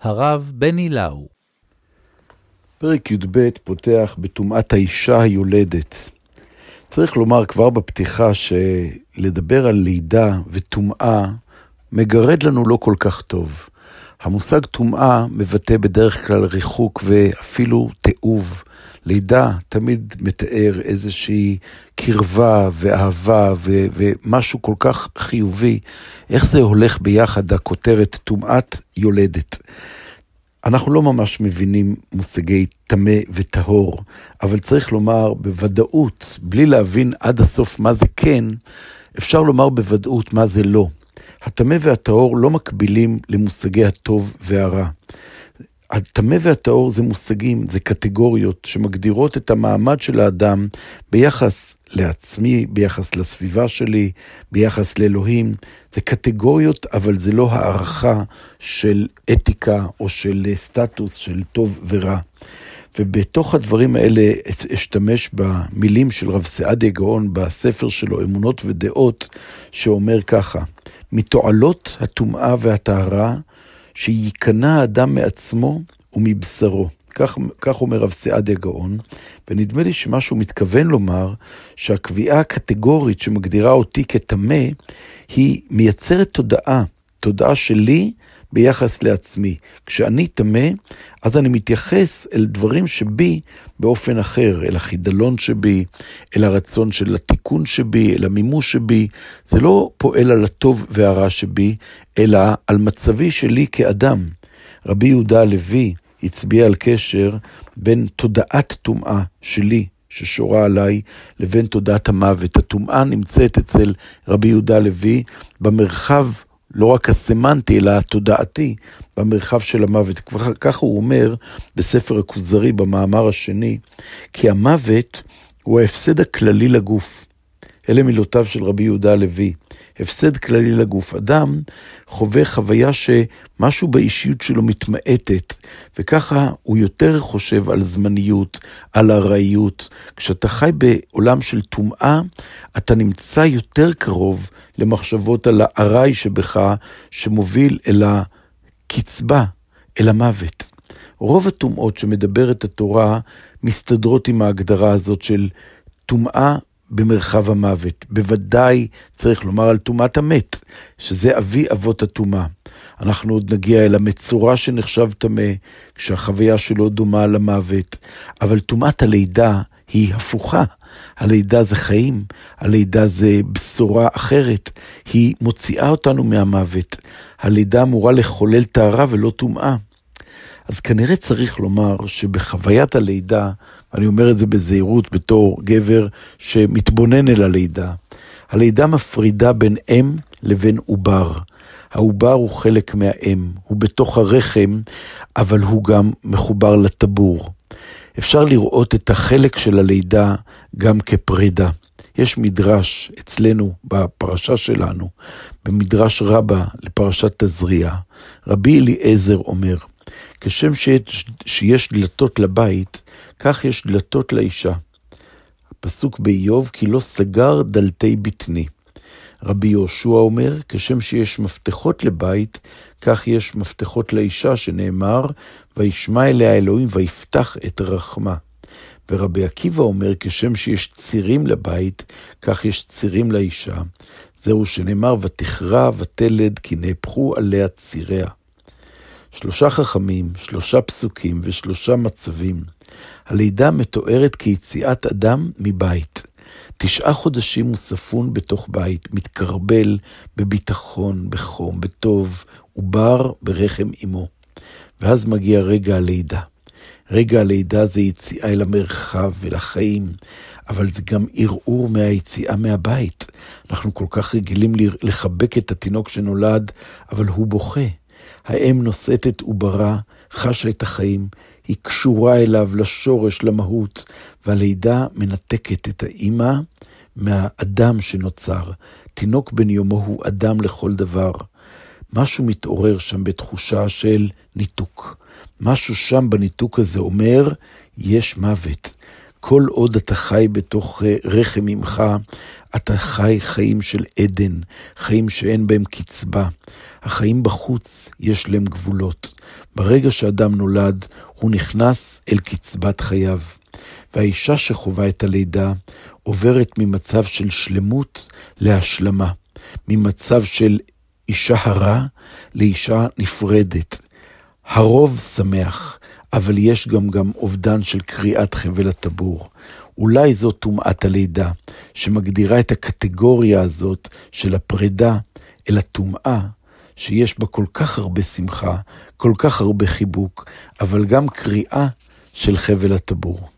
הרב בני לאו. פרק י"ב פותח בטומאת האישה היולדת. צריך לומר כבר בפתיחה שלדבר על לידה וטומאה מגרד לנו לא כל כך טוב. המושג טומאה מבטא בדרך כלל ריחוק ואפילו תיעוב. לידה תמיד מתאר איזושהי קרבה ואהבה ומשהו כל כך חיובי. איך זה הולך ביחד הכותרת טומאת יולדת? אנחנו לא ממש מבינים מושגי טמא וטהור, אבל צריך לומר בוודאות, בלי להבין עד הסוף מה זה כן, אפשר לומר בוודאות מה זה לא. הטמא והטהור לא מקבילים למושגי הטוב והרע. הטמא והטהור זה מושגים, זה קטגוריות שמגדירות את המעמד של האדם ביחס לעצמי, ביחס לסביבה שלי, ביחס לאלוהים. זה קטגוריות, אבל זה לא הערכה של אתיקה או של סטטוס של טוב ורע. ובתוך הדברים האלה אשתמש במילים של רב סעדיה גאון בספר שלו, אמונות ודעות, שאומר ככה: מתועלות הטומאה והטהרה, שייכנע האדם מעצמו ומבשרו. כך אומר רב סעדיה גאון, ונדמה לי שמה שהוא מתכוון לומר, שהקביעה הקטגורית שמגדירה אותי כטמא, היא מייצרת תודעה שלי ביחס לעצמי. כשאני טמא, אז אני מתייחס אל דברים שבי באופן אחר, אל החידלון שבי, אל הרצון של התיקון שבי, אל המימוש שבי. זה לא פועל על הטוב והרע שבי, אלא על מצבי שלי כאדם. רבי יהודה הלוי הצביע על קשר בין תודעת טומאה שלי, ששורה עליי, לבין תודעת המוות. הטומאה נמצאת אצל רבי יהודה הלוי במרחב, לא רק הסמנטי, אלא התודעתי, במרחב של המוות. כך הוא אומר בספר הכוזרי, במאמר השני, כי המוות הוא ההפסד הכללי לגוף. אלה מילותיו של רבי יהודה הלוי. הפסד כללי לגוף. אדם חווה חוויה שמשהו באישיות שלו מתמעטת, וככה הוא יותר חושב על זמניות, על הראיות. כשאתה חי בעולם של טומאה, אתה נמצא יותר קרוב למחשבות על העראי שבך, שמוביל אל הקצבה, אל המוות. רוב הטומאות שמדברת התורה מסתדרות עם ההגדרה הזאת של טומאה במרחב המוות. בוודאי צריך לומר על טומאת המת, שזה אבי אבות הטומאה. אנחנו עוד נגיע אל המצורע שנחשב טמא, כשהחוויה שלו דומה למוות. אבל טומאת הלידה היא הפוכה. הלידה זה חיים, הלידה זה בשורה אחרת. היא מוציאה אותנו מהמוות. הלידה אמורה לחולל טהרה ולא טומאה. אז כנראה צריך לומר שבחוויית הלידה, אני אומר את זה בזהירות בתור גבר שמתבונן אל הלידה, הלידה מפרידה בין אם לבין עובר. העובר הוא חלק מהאם, הוא בתוך הרחם, אבל הוא גם מחובר לטבור. אפשר לראות את החלק של הלידה גם כפרידה. יש מדרש אצלנו בפרשה שלנו, במדרש רבה לפרשת תזריע, רבי אליעזר אומר, כשם שיש דלתות לבית, כך יש דלתות לאישה. הפסוק באיוב, כי לא סגר דלתי בטני. רבי יהושע אומר, כשם שיש מפתחות לבית, כך יש מפתחות לאישה, שנאמר, וישמע אליה אלוהים ויפתח את רחמה. ורבי עקיבא אומר, כשם שיש צירים לבית, כך יש צירים לאישה. זהו שנאמר, ותכרע ותלד, כי נהפכו עליה ציריה. 3 חכמים, 3 פסוקים ו3 מצבים. הלידה מתוארת כיציאת אדם מבית. 9 חודשים הוא ספון בתוך בית, מתקרבל בביטחון, בחום, בטוב, ובר ברחם אמו. ואז מגיע רגע הלידה. רגע הלידה זה יציאה אל המרחב ולחיים, אבל זה גם ערעור מהיציאה מהבית. אנחנו כל כך רגילים לחבק את התינוק שנולד, אבל הוא בוכה. האם נושאת את עוברה, חשה את החיים, היא קשורה אליו, לשורש, למהות, והלידה מנתקת את האמא מהאדם שנוצר. תינוק בן יומו הוא אדם לכל דבר. משהו מתעורר שם בתחושה של ניתוק. משהו שם בניתוק הזה אומר, יש מוות. כל עוד אתה חי בתוך רחם ממך, אתה חי חיים של עדן, חיים שאין בהם קצבה. החיים בחוץ יש להם גבולות. ברגע שאדם נולד, הוא נכנס אל קצבת חייו. והאישה שחובה את הלידה עוברת ממצב של שלמות להשלמה. ממצב של אישה הרה לאישה נפרדת. הרוב שמח, אבל יש גם אובדן של קריאת חבל הטבור. אולי זו טומאת הלידה, שמגדירה את הקטגוריה הזאת של הפרידה אל הטומאה, שיש בה כל כך הרבה שמחה, כל כך הרבה חיבוק, אבל גם קריאה של חבל הטבור.